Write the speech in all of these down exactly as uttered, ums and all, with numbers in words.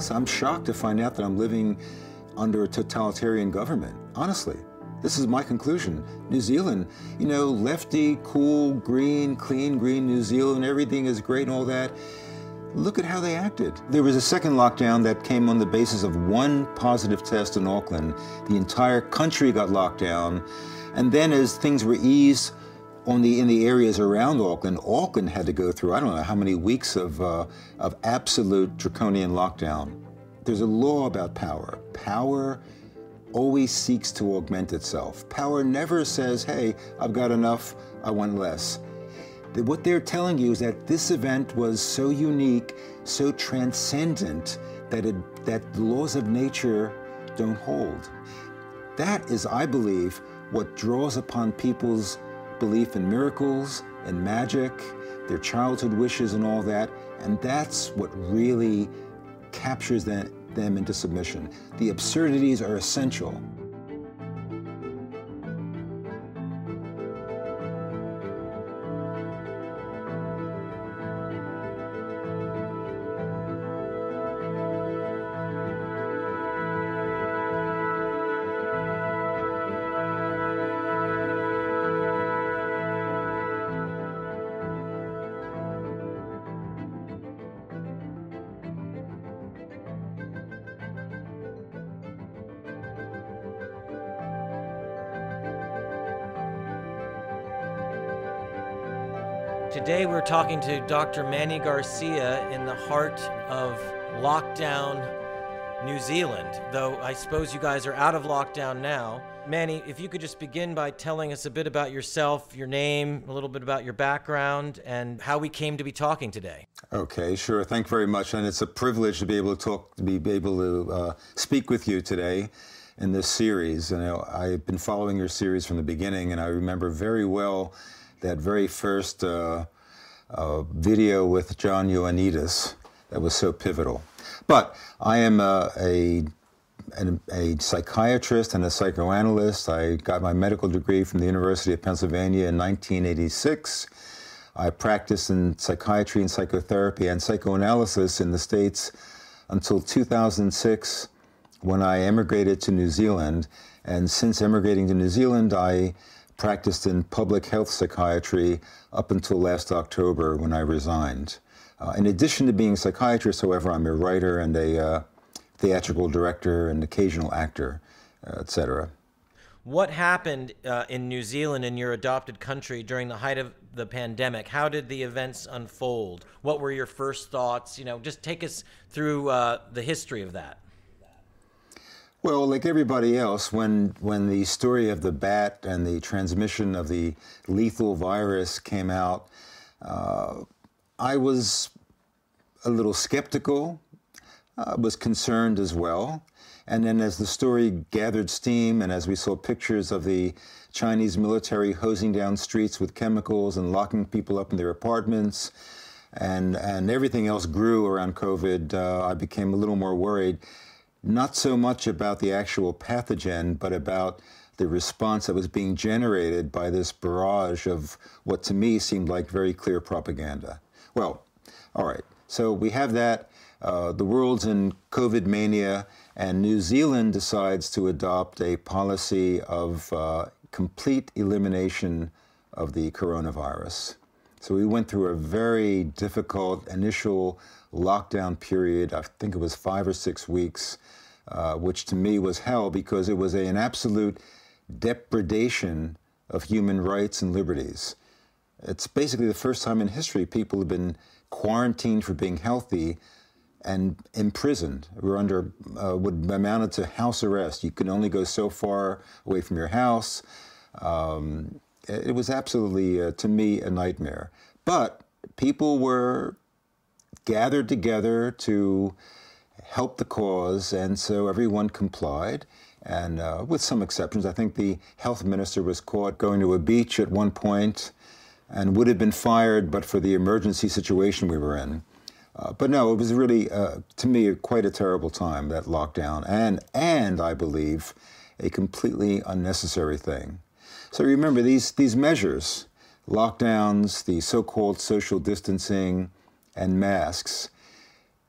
listen, I'm shocked to find out that I'm living under a totalitarian government. Honestly, this is my conclusion. New Zealand, you know, lefty, cool, green, clean, green New Zealand, everything is great and all that. Look at how they acted. There was a second lockdown that came on the basis of one positive test in Auckland. The entire country got locked down. And then as things were eased on the, in the areas around Auckland, Auckland had to go through, I don't know how many weeks of, uh, of absolute draconian lockdown. There's a law about power. Power always seeks to augment itself. Power never says, hey, I've got enough, I want less. What they're telling you is that this event was so unique, so transcendent, that, it, that the laws of nature don't hold. That is, I believe, what draws upon people's belief in miracles and magic, their childhood wishes and all that, and that's what really captures them, them into submission. The absurdities are essential. Today we're talking to Doctor Manny Garcia in the heart of lockdown New Zealand, though I suppose you guys are out of lockdown now. Manny, if you could just begin by telling us a bit about yourself, your name, a little bit about your background, and how we came to be talking today. Okay, sure. Thank you very much. And it's a privilege to be able to talk, to be able to uh, speak with you today in this series. You know, I've been following your series from the beginning, and I remember very well that very first uh, uh, video with John Ioannidis that was so pivotal. But I am uh, a, a, a psychiatrist and a psychoanalyst. I got my medical degree from the University of Pennsylvania in nineteen eighty-six. I practiced in psychiatry and psychotherapy and psychoanalysis in the States until two thousand six, when I emigrated to New Zealand. And since emigrating to New Zealand, I practiced in public health psychiatry up until last October when I resigned. Uh, in addition to being a psychiatrist, however, I'm a writer and a uh, theatrical director and occasional actor, uh, et cetera. What happened uh, in New Zealand, in your adopted country, during the height of the pandemic? How did the events unfold? What were your first thoughts? You know, just take us through uh, the history of that. Well, like everybody else, when when the story of the bat and the transmission of the lethal virus came out, uh, I was a little skeptical, uh, was concerned as well. And then as the story gathered steam and as we saw pictures of the Chinese military hosing down streets with chemicals and locking people up in their apartments, and, and everything else grew around COVID, uh, I became a little more worried. Not so much about the actual pathogen, but about the response that was being generated by this barrage of what to me seemed like very clear propaganda. Well, all right, so we have that. Uh, the world's in COVID mania, and New Zealand decides to adopt a policy of uh, complete elimination of the coronavirus. So we went through a very difficult initial lockdown period. I think it was five or six weeks, uh, which to me was hell because it was a, an absolute depredation of human rights and liberties. It's basically the first time in history people have been quarantined for being healthy and imprisoned. We're under uh, what amounted to house arrest. You could only go so far away from your house. Um, it was absolutely, uh, to me, a nightmare. But people were gathered together to help the cause, and so everyone complied. And uh, with some exceptions, I think the health minister was caught going to a beach at one point and would have been fired but for the emergency situation we were in. Uh, but no, it was really, uh, to me, quite a terrible time, that lockdown, and, and I believe, a completely unnecessary thing. So remember, these, these measures, lockdowns, the so-called social distancing, and masks,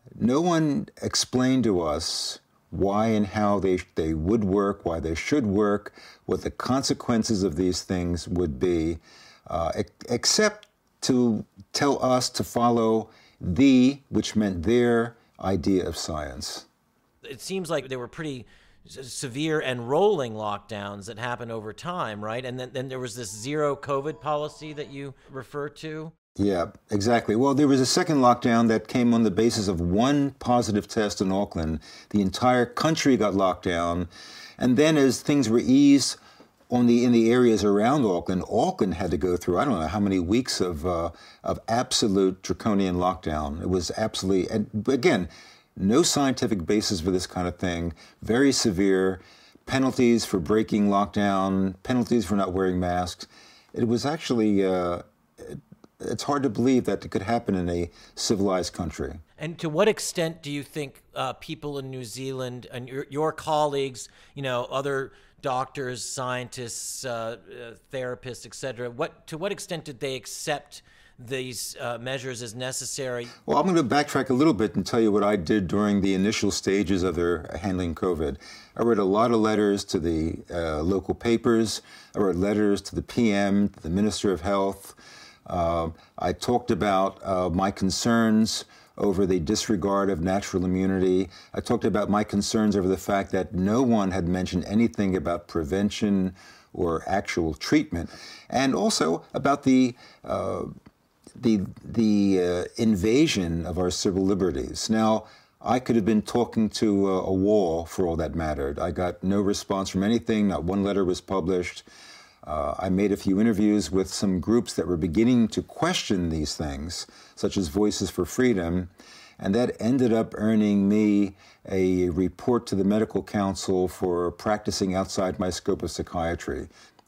No one explained to us why and how they, they would work, why they should work, what the consequences of these things would be, uh, ex- except to tell us to follow the, which meant their, idea of science. It seems like they were pretty severe and rolling lockdowns that happened over time, right? And then, then there was this zero COVID policy that you refer to. Yeah, exactly. Well, there was a second lockdown that came on the basis of one positive test in Auckland. The entire country got locked down. And then as things were eased on the, in the areas around Auckland, Auckland had to go through, I don't know how many weeks of, uh, of absolute draconian lockdown. It was absolutely, and again, no scientific basis for this kind of thing, very severe, penalties for breaking lockdown, penalties for not wearing masks. It was actually, uh, it, it's hard to believe that it could happen in a civilized country. And to what extent do you think uh, people in New Zealand and your, your colleagues, you know, other doctors, scientists, uh, uh, therapists, et cetera, what, to what extent did they accept these uh, measures as necessary? Well, I'm going to backtrack a little bit and tell you what I did during the initial stages of their handling COVID. I wrote a lot of letters to the uh, local papers. I wrote letters to the P M, to the Minister of Health. Uh, I talked about uh, my concerns over the disregard of natural immunity. I talked about my concerns over the fact that no one had mentioned anything about prevention or actual treatment, and also about the uh, the the uh, invasion of our civil liberties. Now, I could have been talking to a, a wall for all that mattered. I got no response from anything. Not one letter was published. Uh, I made a few interviews with some groups that were beginning to question these things, such as Voices for Freedom, and that ended up earning me a report to the Medical Council for practicing outside my scope of psychiatry.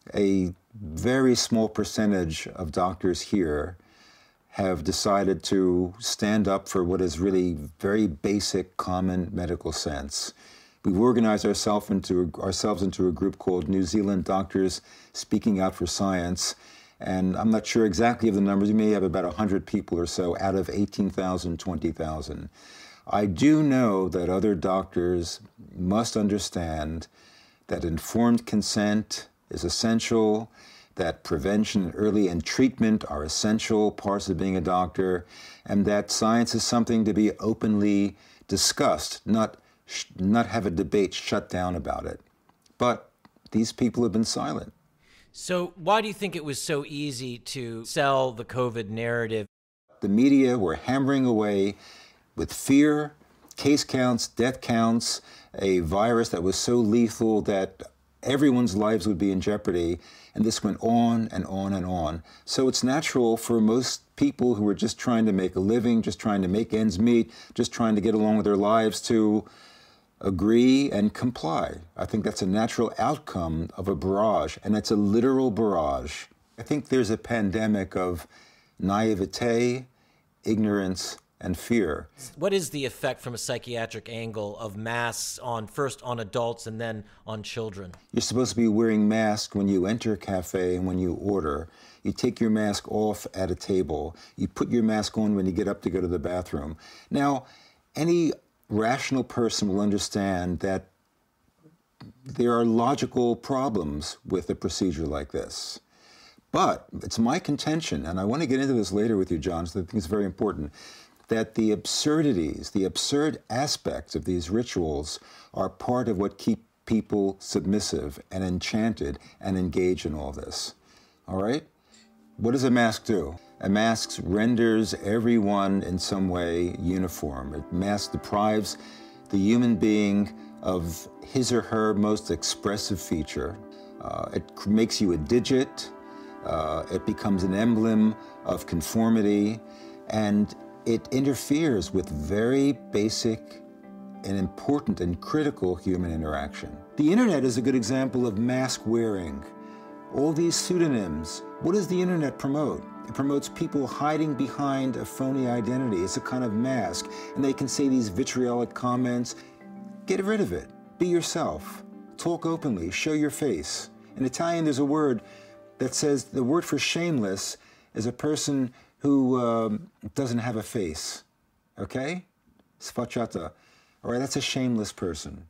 A very small percentage of doctors here have decided to stand up for what is really very basic, common medical sense. We've organized ourselves into, ourselves into a group called New Zealand Doctors Speaking Out for Science, and I'm not sure exactly of the numbers. We may have about one hundred people or so out of eighteen thousand, twenty thousand. I do know that other doctors must understand that informed consent is essential, that prevention, early and treatment are essential parts of being a doctor, and that science is something to be openly discussed, not not have a debate shut down about it. But these people have been silent. So why do you think it was so easy to sell the COVID narrative? The media were hammering away with fear, case counts, death counts, a virus that was so lethal that everyone's lives would be in jeopardy. And this went on and on and on. So it's natural for most people who are just trying to make a living, just trying to make ends meet, just trying to get along with their lives to agree and comply. I think that's a natural outcome of a barrage, and it's a literal barrage. I think there's a pandemic of naivete, ignorance, and fear. What is the effect from a psychiatric angle of masks on first on adults and then on children? You're supposed to be wearing masks when you enter a cafe and when you order. You take your mask off at a table. You put your mask on when you get up to go to the bathroom. Now, any rational person will understand that there are logical problems with a procedure like this. But it's my contention, and I want to get into this later with you, John, so I think it's very important, that the absurdities, the absurd aspects of these rituals are part of what keep people submissive and enchanted and engaged in all this. All right? What does a mask do? A mask renders everyone in some way uniform. A mask deprives the human being of his or her most expressive feature. Uh, it makes you a digit. Uh, it becomes an emblem of conformity. And it interferes with very basic and important and critical human interaction. The internet is a good example of mask wearing. All these pseudonyms, what does the internet promote? It promotes people hiding behind a phony identity. It's a kind of mask, and they can say these vitriolic comments. Get rid of it. Be yourself. Talk openly. Show your face. In Italian, there's a word that says the word for shameless is a person who um, doesn't have a face, okay? sfacciata. All right, that's a shameless person.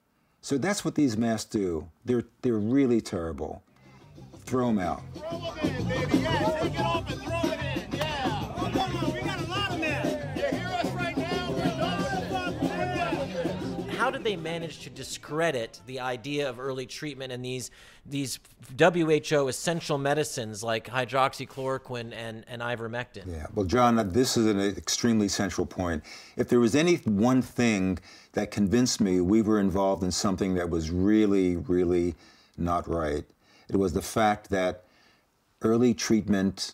So that's what these masks do. They're, they're really terrible. Throw them out. Throw them in, baby. Yeah, take it off and throw it in. Yeah. Oh, come on. We got a lot of masks. You hear us right now? We're done with this. How did they manage to discredit the idea of early treatment and these these W H O essential medicines like hydroxychloroquine and, and ivermectin? Yeah, well, John, this is an extremely central point. If there was any one thing that convinced me we were involved in something that was really, really not right, it was the fact that early treatment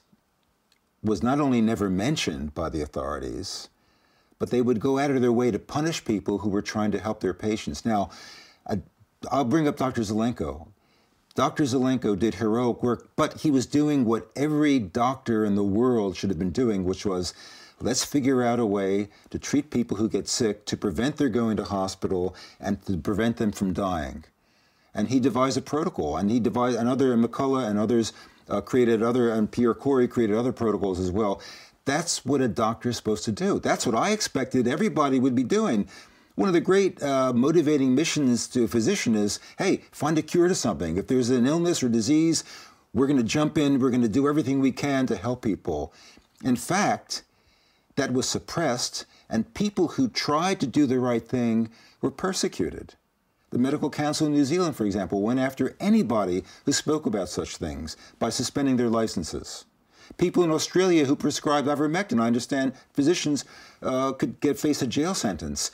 was not only never mentioned by the authorities, but they would go out of their way to punish people who were trying to help their patients. Now, I, I'll bring up Doctor Zelenko. Doctor Zelenko did heroic work, but he was doing what every doctor in the world should have been doing, which was, let's figure out a way to treat people who get sick, to prevent their going to hospital, and to prevent them from dying. And he devised a protocol, and he devised another, and McCullough and others uh, created other, and Pierre Corey created other protocols as well. That's what a doctor is supposed to do. That's what I expected everybody would be doing. One of the great uh, motivating missions to a physician is, hey, find a cure to something. If there's an illness or disease, we're going to jump in, we're going to do everything we can to help people. In fact, that was suppressed, and people who tried to do the right thing were persecuted. The Medical Council in New Zealand, for example, went after anybody who spoke about such things by suspending their licenses. People in Australia who prescribed ivermectin, I understand physicians uh, could get face a jail sentence.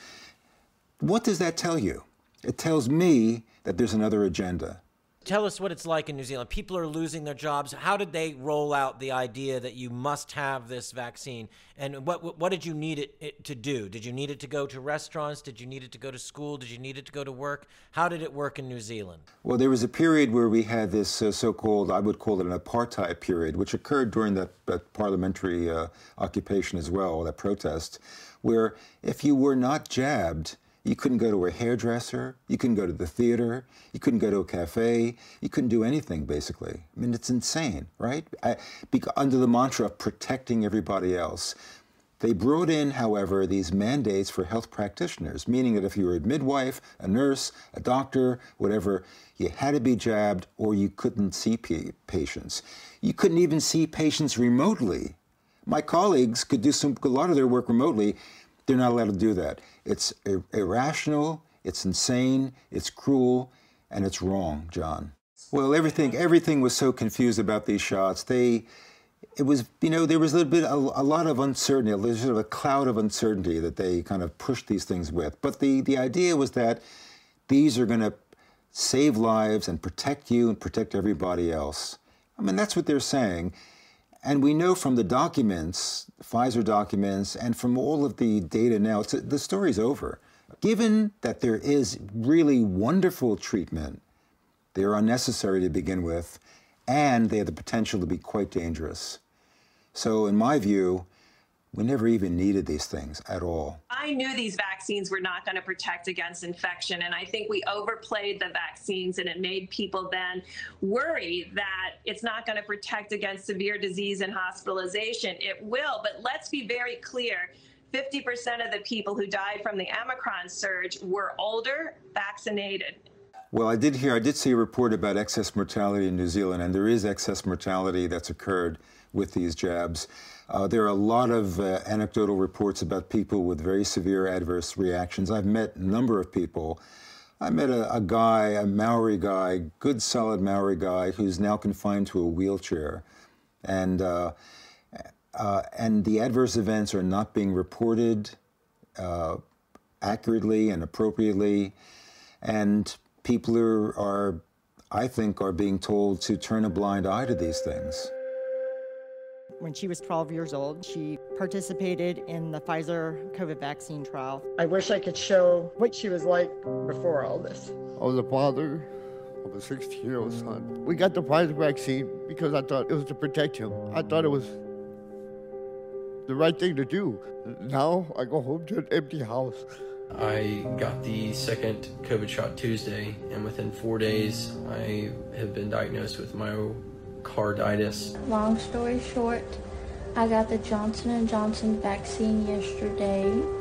What does that tell you? It tells me that there's another agenda. Tell us what it's like in New Zealand. People are losing their jobs. How did they roll out the idea that you must have this vaccine? And what what did you need it, it to do? Did you need it to go to restaurants? Did you need it to go to school? Did you need it to go to work? How did it work in New Zealand? Well, there was a period where we had this uh, so-called, I would call it an apartheid period, which occurred during that, that parliamentary uh, occupation as well, that protest, where if you were not jabbed, you couldn't go to a hairdresser, you couldn't go to the theater, you couldn't go to a cafe, you couldn't do anything, basically. I mean, it's insane, right? I, under the mantra of protecting everybody else. They brought in, however, these mandates for health practitioners, meaning that if you were a midwife, a nurse, a doctor, whatever, you had to be jabbed or you couldn't see patients. You couldn't even see patients remotely. My colleagues could do some, a lot of their work remotely. They're not allowed to do that. It's ir- irrational, it's insane, it's cruel, and it's wrong, John. Well, everything everything was so confused about these shots. They, it was, you know, there was a little bit, a, a lot of uncertainty, there's sort of a cloud of uncertainty that they kind of pushed these things with. But the, the idea was that these are going to save lives and protect you and protect everybody else. I mean, that's what they're saying. And we know from the documents, Pfizer documents, and from all of the data now, it's, the story's over. Given that there is really wonderful treatment, they're unnecessary to begin with, and they have the potential to be quite dangerous. So in my view, we never even needed these things at all. I knew these vaccines were not going to protect against infection, and I think we overplayed the vaccines, and it made people then worry that it's not going to protect against severe disease and hospitalization. It will, but let's be very clear. fifty percent of the people who died from the Omicron surge were older, vaccinated. Well, I did hear, I did see a report about excess mortality in New Zealand, and there is excess mortality that's occurred with these jabs. Uh, there are a lot of uh, anecdotal reports about people with very severe adverse reactions. I've met a number of people. I met a, a guy, a Maori guy, good solid Maori guy, who's now confined to a wheelchair. And, uh, uh, and the adverse events are not being reported uh, accurately and appropriately. And people are, are, I think, are being told to turn a blind eye to these things. When she was twelve years old, she participated in the Pfizer COVID vaccine trial. I wish I could show what she was like before all this. I was a father of a sixteen-year-old son. We got the Pfizer vaccine because I thought it was to protect him. I thought it was the right thing to do. Now I go home to an empty house. I got the second COVID shot Tuesday, and within four days, I have been diagnosed with myocarditis. Long story short, I got the Johnson and Johnson vaccine yesterday.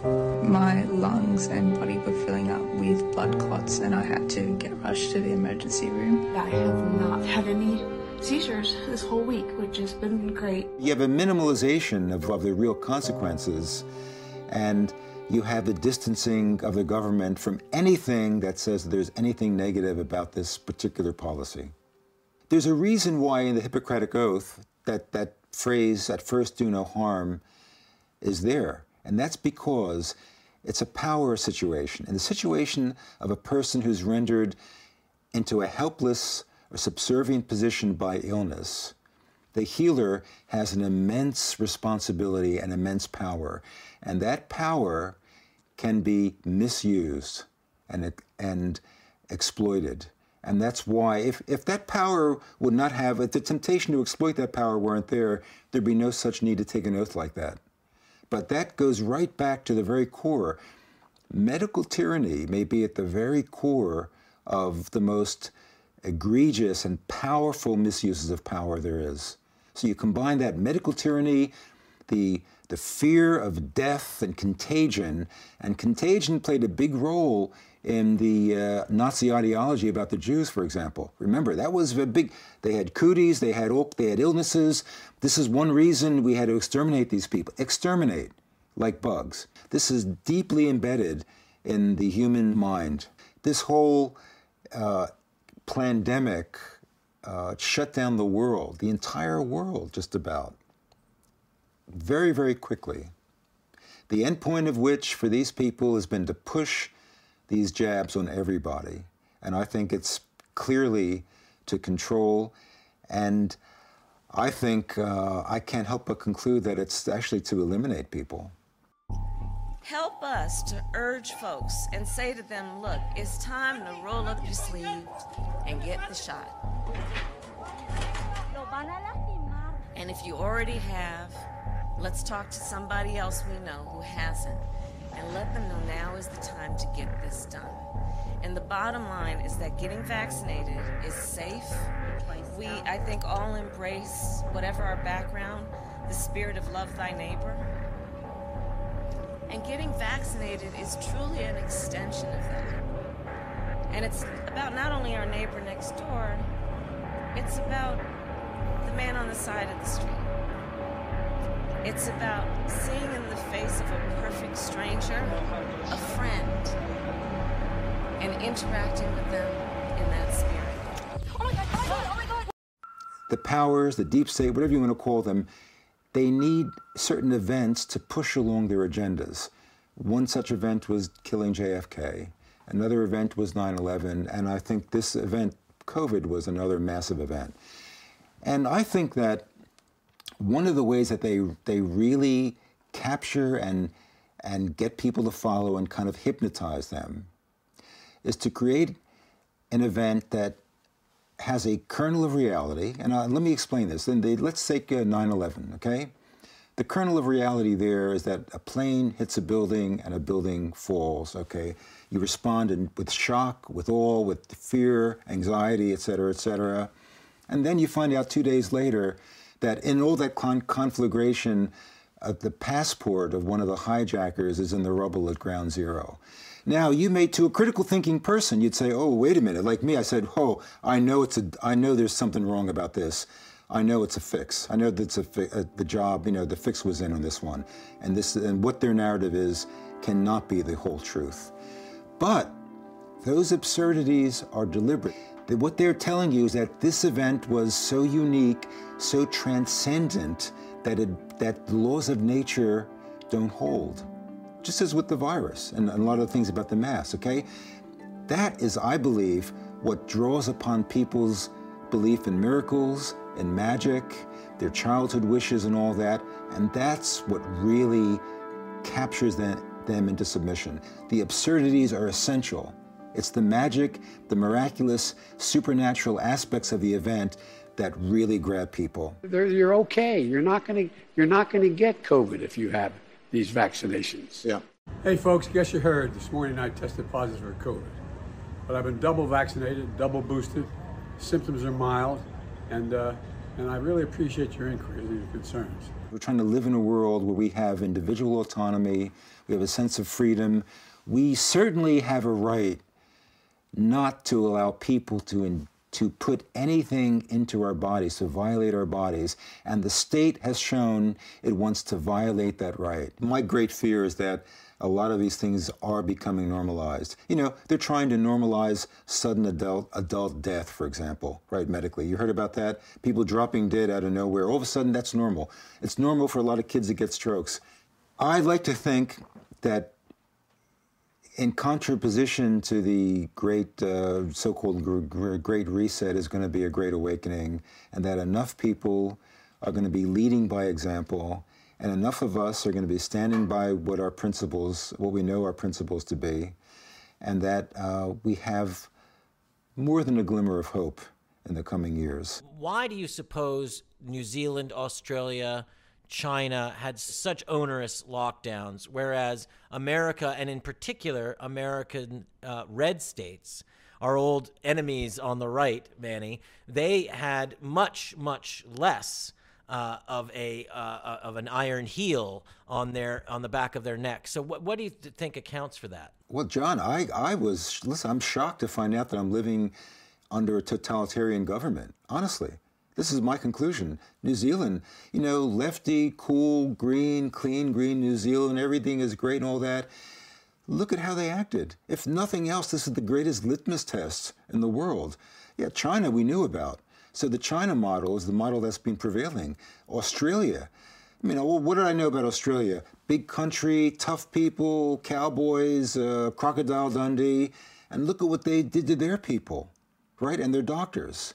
My lungs and body were filling up with blood clots and I had to get rushed to the emergency room. I have not had any seizures this whole week, which has been great. You have a minimalization of, of the real consequences, and you have the distancing of the government from anything that says that there's anything negative about this particular policy. There's a reason why in the Hippocratic Oath that, that phrase, at first do no harm, is there. And that's because it's a power situation. In the situation of a person who's rendered into a helpless or subservient position by illness, the healer has an immense responsibility and immense power. And that power can be misused and, and exploited. And that's why, if, if that power would not have, if the temptation to exploit that power weren't there, there'd be no such need to take an oath like that. But that goes right back to the very core. Medical tyranny may be at the very core of the most egregious and powerful misuses of power there is. So you combine that medical tyranny, the, the fear of death and contagion, and contagion played a big role in the uh, Nazi ideology about the Jews, for example. Remember, that was a big, they had cooties, they had, they had illnesses. This is one reason we had to exterminate these people. Exterminate, like bugs. This is deeply embedded in the human mind. This whole uh, pandemic uh, shut down the world, the entire world just about, very, very quickly. The end point of which for these people has been to push these jabs on everybody. And I think it's clearly to control. And I think uh, I can't help but conclude that it's actually to eliminate people. Help us to urge folks and say to them, look, it's time to roll up your sleeves and get the shot. And if you already have, let's talk to somebody else we know who hasn't, and let them know now is the time to get this done. And the bottom line is that getting vaccinated is safe. We, I think, all embrace, whatever our background, the spirit of love thy neighbor. And getting vaccinated is truly an extension of that. And it's about not only our neighbor next door, it's about the man on the side of the street. It's about seeing in the face of a perfect stranger a friend and interacting with them in that spirit. Oh my God, oh my God, oh my God! The powers, the deep state, whatever you want to call them, they need certain events to push along their agendas. One such event was killing J F K. Another event was nine eleven, and I think this event, COVID, was another massive event. And I think that one of the ways that they they really capture and and get people to follow and kind of hypnotize them is to create an event that has a kernel of reality. And uh, let me explain this. Then they, let's take uh, nine eleven, okay? The kernel of reality there is that a plane hits a building and a building falls, okay? You respond in, with shock, with awe, with fear, anxiety, et cetera, et cetera. And then you find out two days later that in all that con conflagration, uh, the passport of one of the hijackers is in the rubble at ground zero. Now, you may, to a critical thinking person, you'd say, oh, wait a minute. Like me, I said, oh, I know, it's a, I know there's something wrong about this. I know it's a fix. I know that's a, fi a, the job, you know, the fix was in on this one. And, this, and what their narrative is cannot be the whole truth. But those absurdities are deliberate. What they're telling you is that this event was so unique, so transcendent, that, it, that the laws of nature don't hold. Just as with the virus and a lot of things about the mass, okay? That is, I believe, what draws upon people's belief in miracles, in magic, their childhood wishes and all that, and that's what really captures them, them into submission. The absurdities are essential. It's the magic, the miraculous, supernatural aspects of the event that really grab people. They're, you're okay. You're not going to you're not going to get COVID if you have these vaccinations. Yeah. Hey, folks, guess you heard this morning I tested positive for COVID. But I've been double vaccinated, double boosted. Symptoms are mild, and uh, and I really appreciate your inquiries and your concerns. We're trying to live in a world where we have individual autonomy, we have a sense of freedom. We certainly have a right not to allow people to in, to put anything into our bodies, to violate our bodies, and the state has shown it wants to violate that right. My great fear is that a lot of these things are becoming normalized. You know, they're trying to normalize sudden adult adult death, for example, right, medically. You heard about that? People dropping dead out of nowhere. All of a sudden, that's normal. It's normal for a lot of kids to get strokes. I'd like to think that in contraposition to the great uh, so-called gr gr Great Reset is going to be a great awakening, and that enough people are going to be leading by example, and enough of us are going to be standing by what our principles, what we know our principles to be, and that uh, we have more than a glimmer of hope in the coming years. Why do you suppose New Zealand, Australia, China had such onerous lockdowns, whereas America, and in particular American uh, red states, our old enemies on the right, Manny, they had much, much less uh, of a uh, of an iron heel on their on the back of their neck. So, what what do you think accounts for that? Well, John, I I was listen. I'm shocked to find out that I'm living under a totalitarian government. Honestly. This is my conclusion. New Zealand, you know, lefty, cool, green, clean, green New Zealand, everything is great and all that. Look at how they acted. If nothing else, this is the greatest litmus test in the world. Yeah, China we knew about. So the China model is the model that's been prevailing. Australia, I mean, what did I know about Australia? Big country, tough people, cowboys, uh, Crocodile Dundee, and look at what they did to their people, right, and their doctors.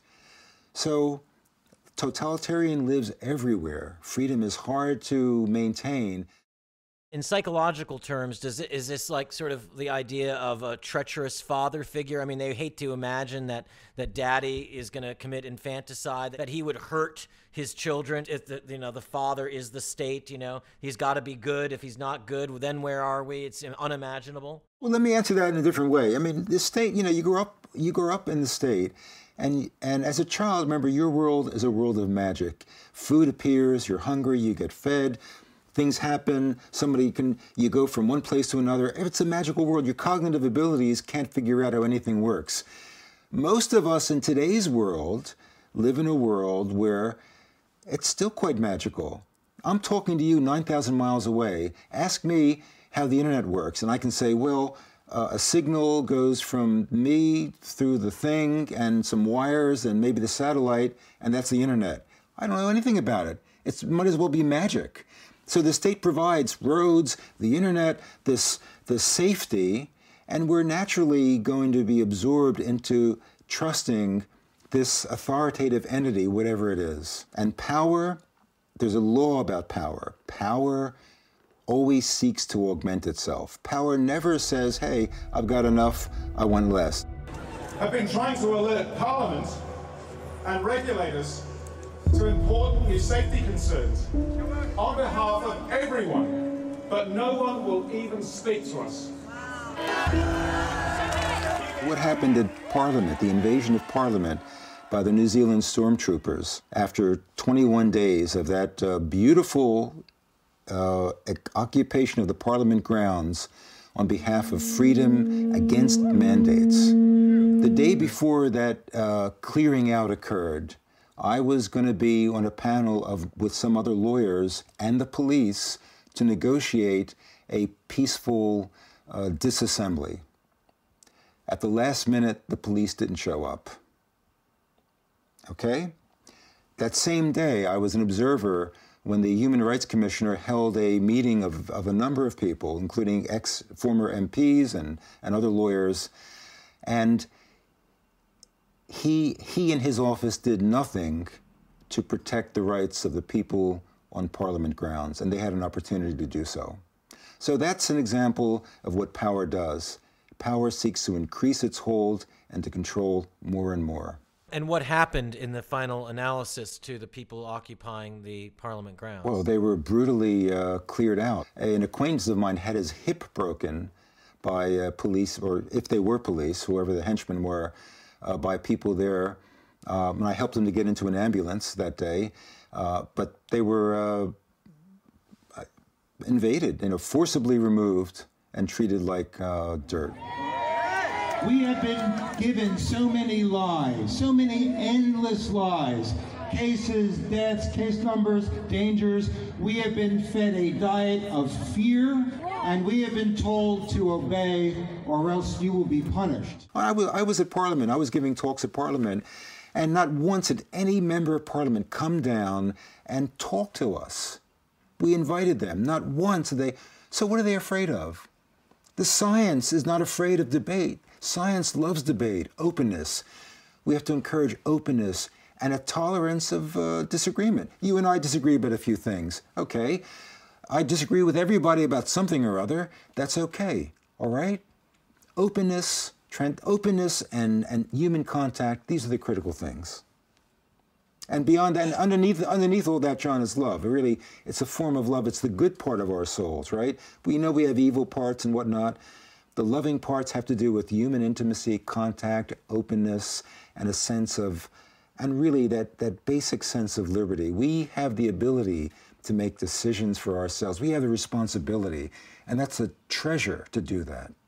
So totalitarian lives everywhere. Freedom is hard to maintain. In psychological terms, does it, is this like sort of the idea of a treacherous father figure? I mean, they hate to imagine that that daddy is going to commit infanticide, that he would hurt his children if the, you know, the father is the state. You know, he's got to be good. If he's not good, then where are we? It's unimaginable. Well, let me answer that in a different way. I mean, the state. You know, you grow up. You grow up in the state. And, and as a child, remember, your world is a world of magic. Food appears, you're hungry, you get fed, things happen, somebody can, you go from one place to another. It's a magical world. Your cognitive abilities can't figure out how anything works. Most of us in today's world live in a world where it's still quite magical. I'm talking to you nine thousand miles away. Ask me how the internet works, and I can say, well, Uh, a signal goes from me through the thing and some wires and maybe the satellite, and that's the internet. I don't know anything about it. It might as well be magic. So the state provides roads, the internet, this, this safety, and we're naturally going to be absorbed into trusting this authoritative entity, whatever it is. And power, there's a law about power. Power always seeks to augment itself. Power never says, hey, I've got enough, I want less. Have been trying to alert Parliament and regulators to important new safety concerns on behalf of everyone, but no one will even speak to us. What happened at Parliament, the invasion of Parliament by the New Zealand stormtroopers, after twenty-one days of that uh, beautiful Uh, occupation of the Parliament grounds on behalf of freedom against mandates. The day before that uh, clearing out occurred, I was going to be on a panel of with some other lawyers and the police to negotiate a peaceful uh, disassembly. At the last minute, the police didn't show up. Okay? That same day, I was an observer when the Human Rights Commissioner held a meeting of, of a number of people, including ex-former M Ps and, and other lawyers, and he, he and his office did nothing to protect the rights of the people on Parliament grounds, and they had an opportunity to do so. So that's an example of what power does. Power seeks to increase its hold and to control more and more. And what happened in the final analysis to the people occupying the Parliament grounds? Well, they were brutally uh, cleared out. An acquaintance of mine had his hip broken by uh, police, or if they were police, whoever the henchmen were, uh, by people there. Um, and I helped him to get into an ambulance that day. Uh, but they were uh, invaded, you know, forcibly removed and treated like uh, dirt. We have been given so many lies, so many endless lies. Cases, deaths, case numbers, dangers. We have been fed a diet of fear, and we have been told to obey or else you will be punished. I was, I was at Parliament. I was giving talks at Parliament, and not once had any member of Parliament come down and talk to us. We invited them. Not once did they. So what are they afraid of? The science is not afraid of debate. Science loves debate, openness. We have to encourage openness and a tolerance of uh, disagreement. You and I disagree about a few things. Okay. I disagree with everybody about something or other. That's okay. All right? Openness, trend, openness and, and human contact, these are the critical things. And beyond that, and underneath, underneath all that, John, is love. It really, it's a form of love. It's the good part of our souls, right? We know we have evil parts and whatnot. The loving parts have to do with human intimacy, contact, openness, and a sense of, and really that, that basic sense of liberty. We have the ability to make decisions for ourselves. We have the responsibility, and that's a treasure to do that.